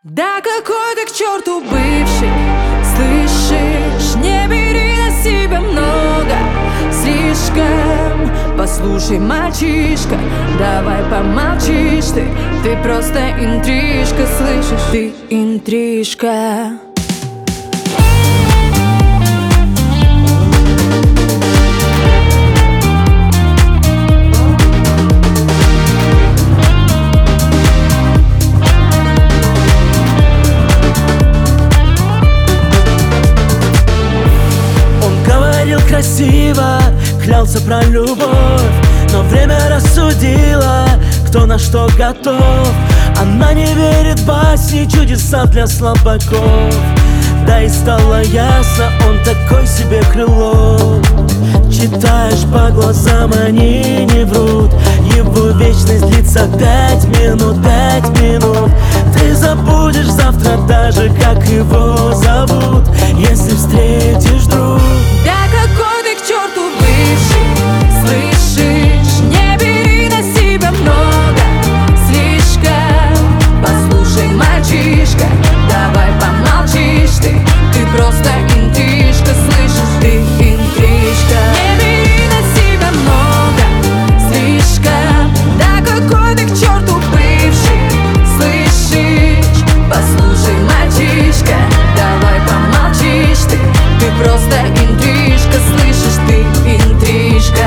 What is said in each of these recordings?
Да какой ты к черту бывший, слышишь? Не бери на себя много, слишком. Послушай, мальчишка, давай помолчишь ты. Ты просто интрижка, слышишь? Ты интрижка. Красиво, клялся про любовь, но время рассудило, кто на что готов. Она не верит в басни, чудеса для слабаков. Да и стало ясно, он такой себе крыло. Читаешь по глазам, они не врут. Его вечность длится 5 минут, 5 минут. Ты забудешь завтра даже, как его зовут, если встретишь вдруг. Да какой ты к черту бывший, слышишь? Не бери на себя много, слишком. Послушай, мальчишка, давай помолчишь ты. Ты просто интрижка, слышишь? Ты интрижка. Не бери на себя много, слишком. Да какой ты к черту бывший, слышишь? Послушай, мальчишка, давай помолчишь ты. Ты просто интрижка, слышишь? Ты интрижка.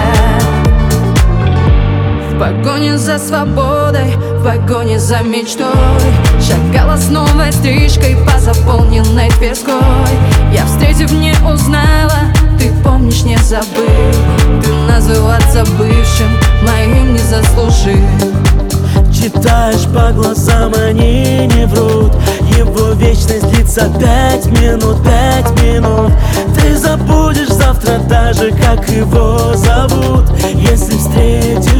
В погоне за свободой, в погоне за мечтой шагала с новой стрижкой по заполненной Тверской. Я, встретив, не узнала, ты помнишь, не забыл. Ты называться бывшим моим не заслужил. Читаешь по глазам, они не врут. Его вечность длится 5 минут, 5 минут. Ты забудешь завтра даже, как его зовут, если встретишь